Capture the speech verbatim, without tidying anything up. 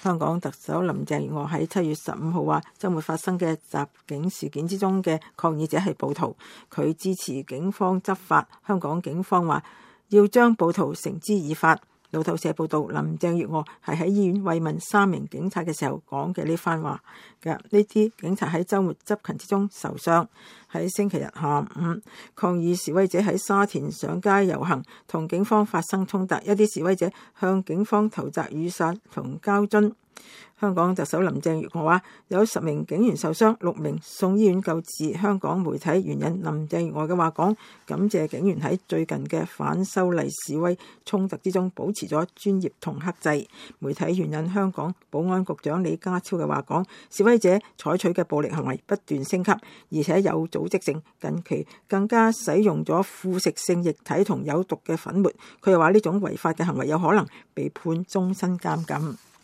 香港特首林鄭月娥喺七月十五號話，週末發生嘅襲警事件之中嘅抗議者係暴徒，佢支持警方執法。香港警方話要將暴徒繩之以法。路透社報道，林鄭月娥係喺醫院慰問三名警察嘅時候講嘅呢番話嘅。呢啲警察喺週末執勤之中受傷。喺星期日下午，抗議示威者喺沙田上街遊行，同警方發生衝突，一啲示威者向警方投擲雨傘同膠樽。香港特首林鄭月娥話有十名警員受傷，六名送醫院救治。香港媒體援引林鄭月娥嘅話講，感謝警員喺最近嘅反修例示威衝突之中保持咗專業同克制。媒體援引香港保安局長李家超嘅話講，示威者採取嘅暴力行為不斷升級，而且有組織性，近期更加使用咗腐蝕性液體同有毒嘅粉末。佢又話呢種違法嘅行為有可能被判終身監禁。